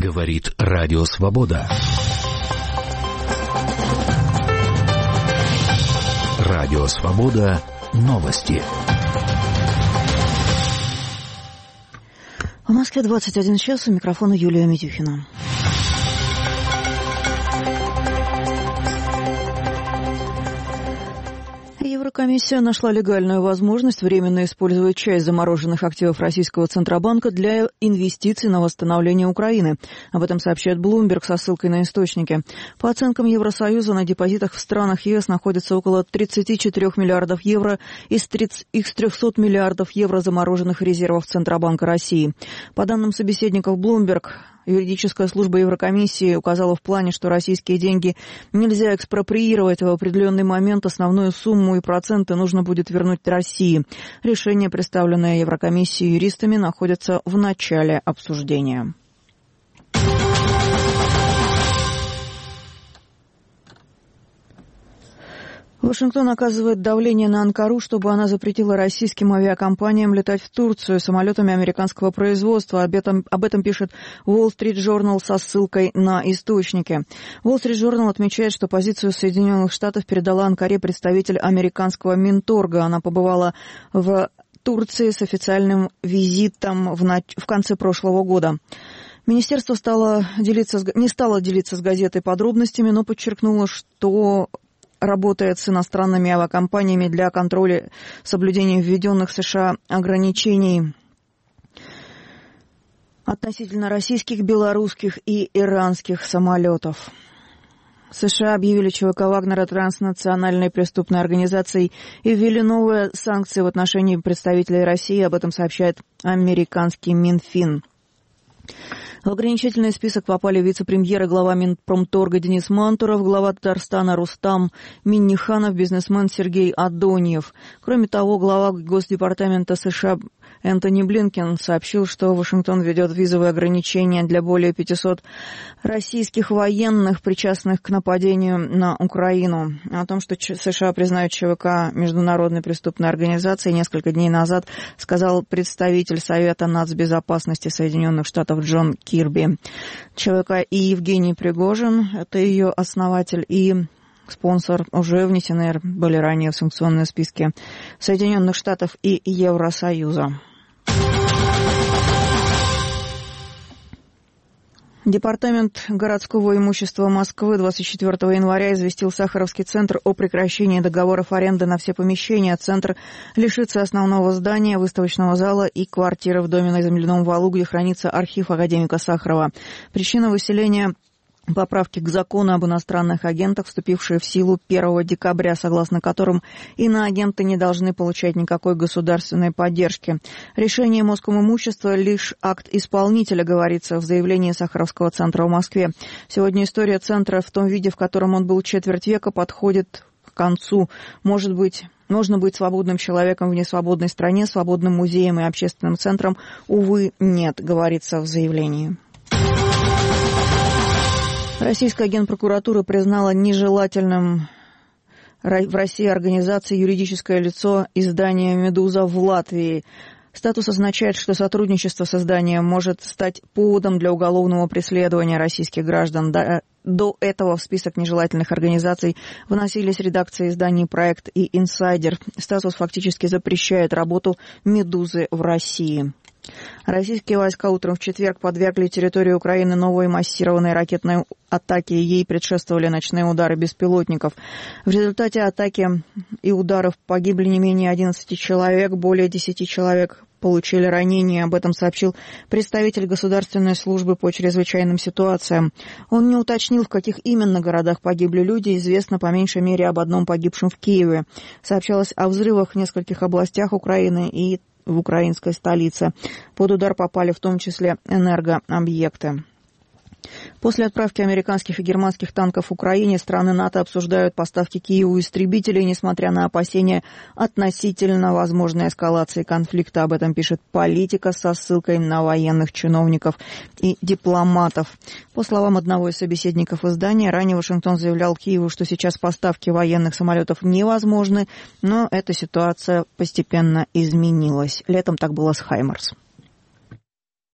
Говорит Радио Свобода. Радио Свобода. Новости. В Москве 21 час. У микрофона Юлия Митюхина. Еврокомиссия нашла легальную возможность временно использовать часть замороженных активов российского Центробанка для инвестиций на восстановление Украины. Об этом сообщает Bloomberg со ссылкой на источники. По оценкам Евросоюза, на депозитах в странах ЕС находится около 34 миллиардов евро из 300 миллиардов евро замороженных резервов Центробанка России. По данным собеседников Bloomberg, юридическая служба Еврокомиссии указала в плане, что российские деньги нельзя экспроприировать, в определенный момент основную сумму и проценты нужно будет вернуть России. Решение, представленное Еврокомиссией юристами, находится в начале обсуждения. Вашингтон оказывает давление на Анкару, чтобы она запретила российским авиакомпаниям летать в Турцию самолетами американского производства. Об этом пишет Wall Street Journal со ссылкой на источники. Wall Street Journal отмечает, что позицию Соединенных Штатов передала Анкаре представитель американского Минторга. Она побывала в Турции с официальным визитом в конце прошлого года. Министерство не стало делиться с газетой подробностями, но подчеркнуло, что работает с иностранными авиакомпаниями для контроля соблюдения введенных США ограничений относительно российских, белорусских и иранских самолетов. США объявили ЧВК Вагнера транснациональной преступной организацией и ввели новые санкции в отношении представителей России. Об этом сообщает американский Минфин. В ограничительный список попали вице-премьер и глава Минпромторга Денис Мантуров, глава Татарстана Рустам Минниханов, бизнесмен Сергей Адониев. Кроме того, глава Госдепартамента США Энтони Блинкен сообщил, что Вашингтон ведет визовые ограничения для более 500 российских военных, причастных к нападению на Украину. О том, что США признают ЧВК международной преступной организацией, несколько дней назад сказал представитель Совета нацбезопасности Соединенных Штатов Джон Кирби. ЧВК и Евгений Пригожин, это ее основатель и спонсор, уже внесены были ранее в санкционные списки Соединенных Штатов и Евросоюза. Департамент городского имущества Москвы 24 января известил Сахаровский центр о прекращении договоров аренды на все помещения. Центр лишится основного здания, выставочного зала и квартиры в доме на Земляном валу, где хранится архив академика Сахарова. Причина выселения — поправки к закону об иностранных агентах, вступившие в силу 1 декабря, согласно которым иноагенты не должны получать никакой государственной поддержки. Решение Москомимущества — лишь акт исполнителя, говорится в заявлении Сахаровского центра в Москве. Сегодня история центра в том виде, в котором он был четверть века, подходит к концу. Можно быть свободным человеком в несвободной стране, свободным музеем и общественным центром. Увы, нет, говорится в заявлении. Российская генпрокуратура признала нежелательным в России организации юридическое лицо издания «Медуза» в Латвии. Статус означает, что сотрудничество с изданием может стать поводом для уголовного преследования российских граждан. До этого в список нежелательных организаций вносились редакции изданий «Проект» и «Инсайдер». Статус фактически запрещает работу «Медузы» в России. Российские войска утром в четверг подвергли территорию Украины новой массированной ракетной атаке. Ей предшествовали ночные удары беспилотников. В результате атаки и ударов погибли не менее 11 человек, более 10 человек получили ранения. Об этом сообщил представитель Государственной службы по чрезвычайным ситуациям. Он не уточнил, в каких именно городах погибли люди. Известно по меньшей мере об одном погибшем в Киеве. Сообщалось о взрывах в нескольких областях Украины и в украинской столице. Под удар попали в том числе энергообъекты. После отправки американских и германских танков в Украине страны НАТО обсуждают поставки Киеву истребителей, несмотря на опасения относительно возможной эскалации конфликта. Об этом пишет «Политика» со ссылкой на военных чиновников и дипломатов. По словам одного из собеседников издания, ранее Вашингтон заявлял Киеву, что сейчас поставки военных самолетов невозможны, но эта ситуация постепенно изменилась. Летом так было с «Хаймарс».